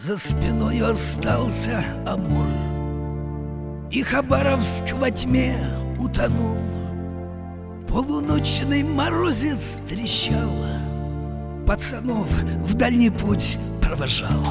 За спиной остался Амур, и Хабаровск во тьме утонул. Полуночный морозец трещал, пацанов в дальний путь провожал.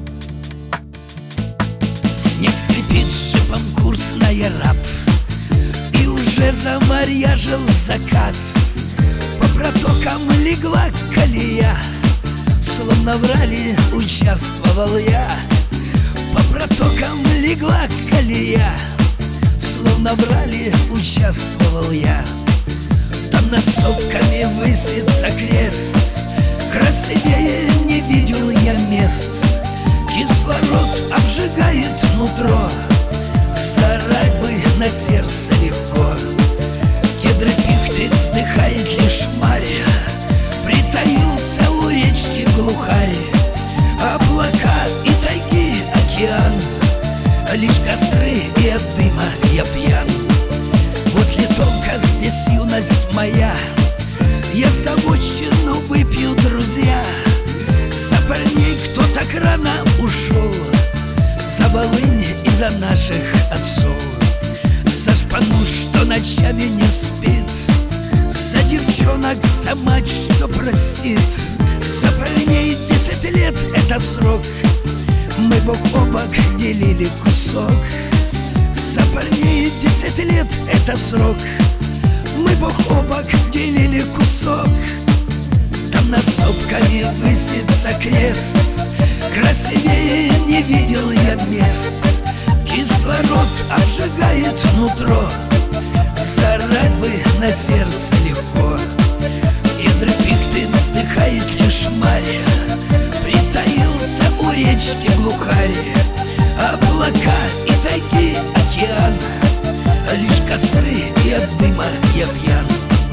Снег скрипит шипом курсная раб, и уже замарьяжил закат. По протокам легла колея, словно в ралли участвовал я. По протокам легла колея, словно в ралли участвовал я. Там над сопками высится крест, красивее не видел я мест. Кислород обжигает нутро, заорать бы на сердце легко. Кедры пихты вздыхает лишь Марья, притаился у речки глухарь. Облака и тайги океан, лишь костры и от дыма я пьян. Вот литовка, здесь юность моя, я с обочину выпью, друзья. За парней, кто так рано ушел, за Волынь и за наших отцов. За шпану, что ночами не спит, за девчонок, за мать, что простит. За парней 10 лет — это срок, мы бок о бок делили кусок. За парней 10 лет — это срок, мы бок о бок делили кусок. Там над сопками высится крест, красивее не видел я мест. Кислород обжигает нутро, заорать бы на сердце легко. Кедры пихты вздыхает лишь Марья, притаился у речки глухарь. Облака и тайги океан, лишь костры и от дыма я пьян.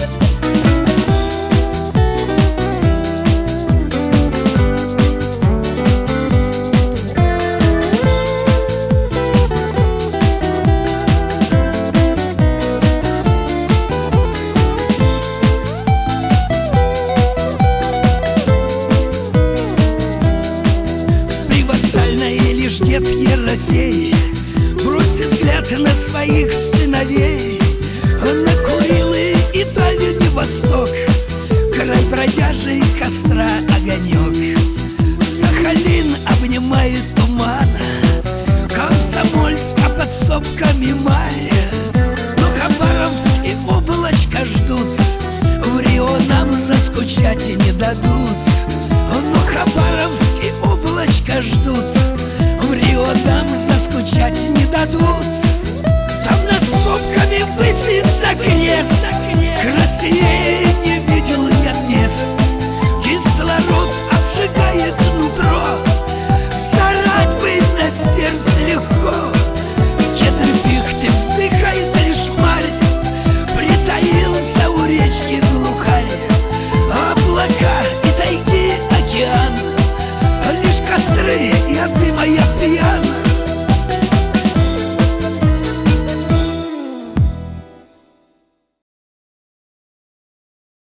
Дед Ерофей бросит взгляд на своих сыновей. Он накурил и дальний восток, край бродяжий костра огонек. Сахалин обнимает туман, Комсомольск, а под сопками Марья. Но Хабаровск и облачко ждут, в Рио нам заскучать и не дадут. Но Хабаровск и облачко ждут, в Рио нам заскучать не дадут. Там над сопками высится крест, красивее не